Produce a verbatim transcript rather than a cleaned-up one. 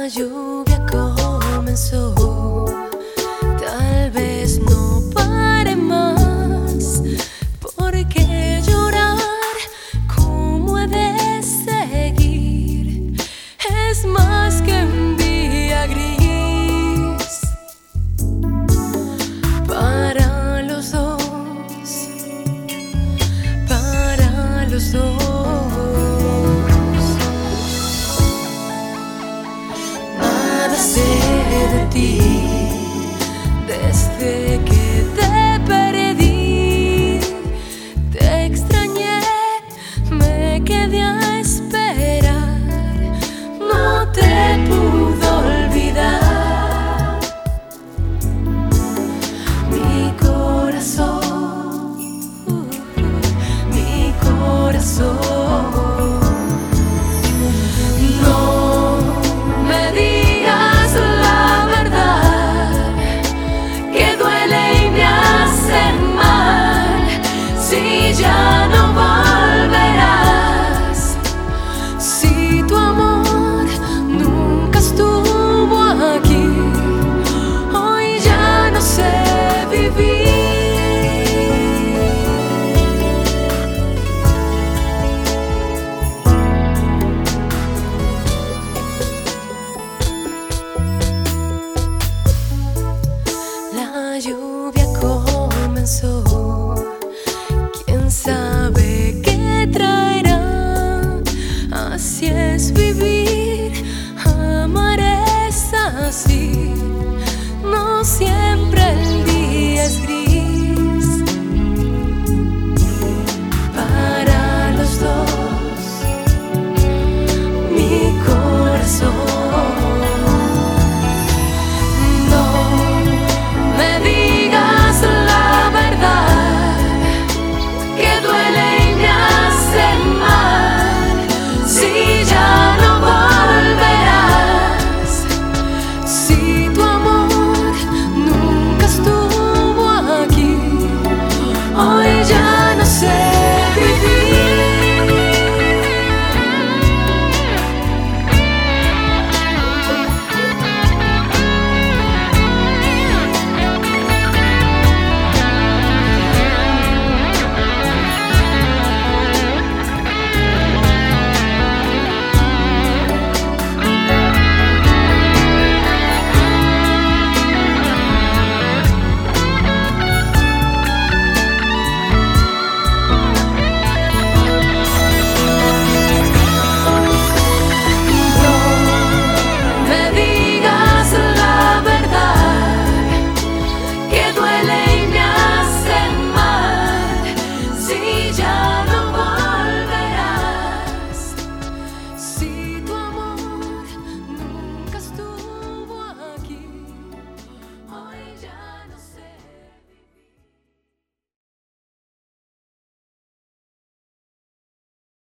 lluvia comenzó, tal vez no pare más. ¿Por qué llorar? ¿Cómo he de seguir? Es más que un día gris para los dos, para los dos. Sé de ti desde que te perdí. Te extrañé, me quedé a esperar, no te pude olvidar. Mi corazón, mi corazón. Ya no volverás, si tu amor nunca estuvo aquí, hoy ya no sé vivir. La lluvia comenzó, quién sabe qué traerá. Así es vivir, amar es así.